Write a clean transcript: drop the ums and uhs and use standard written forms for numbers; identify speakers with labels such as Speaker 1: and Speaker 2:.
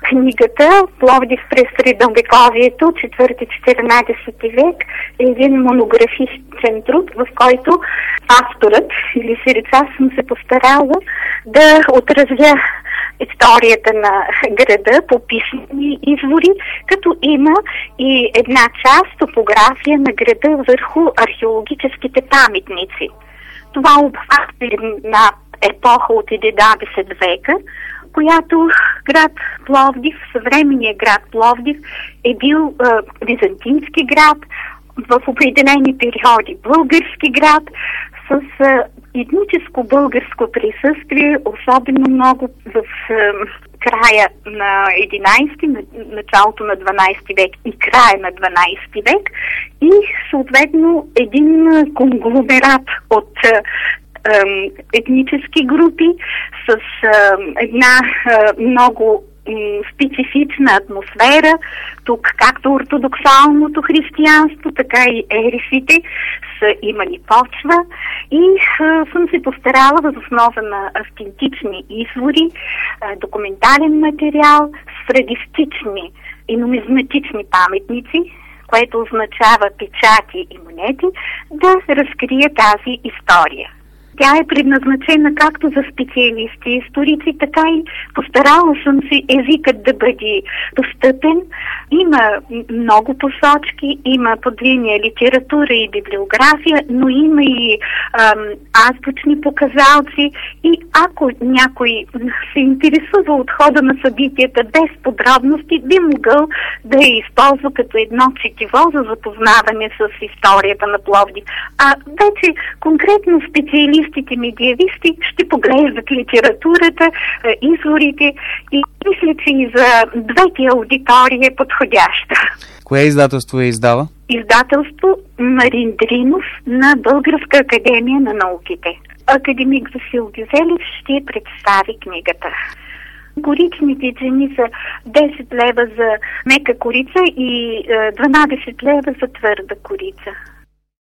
Speaker 1: Книгата «Пловдив през средновековието, 4-14 век» е един монографичен труд, в който авторът или сиреца съм се постарала да отразя историята на града по писмени извори, като има и една част топография на града върху археологическите паметници. Това обхваща една епоха от 11 века, която град Пловдив, съвременният град Пловдив е бил византински град, в определени периоди български град, с етническо българско присъствие, особено много в края на 11, началото на 12 век и края на 12 век, и съответно един конгломерат от етнически групи с една много специфична атмосфера. Тук както ортодоксалното християнство, така и ересите са имали почва, и съм се постарала въз основа на автентични извори, документален материал, сфрагистични и нумизматични паметници, което означава печати и монети, да разкрия тази история. Тя е предназначена както за специалисти, историци, така и постарала съм се езикът да бъде достъпен. Има много посочки, има под линия литература и библиография, но има и азбучни показалци, и ако някой се интересува от хода на събитията без подробности, би могъл да я използва като едно четиво за запознаване с историята на Пловдив. А вече конкретно специалисти, медиевисти ще поглеждат литературата, изворите, и мисля, че и за двете аудитории е подходяща.
Speaker 2: Кое издателство я издава?
Speaker 1: Издателство Марин Дринов на Българска академия на науките. Академик Васил Гюзелев ще представи книгата. Коричните цени са 10 лева за мека корица и 12 лева за твърда корица.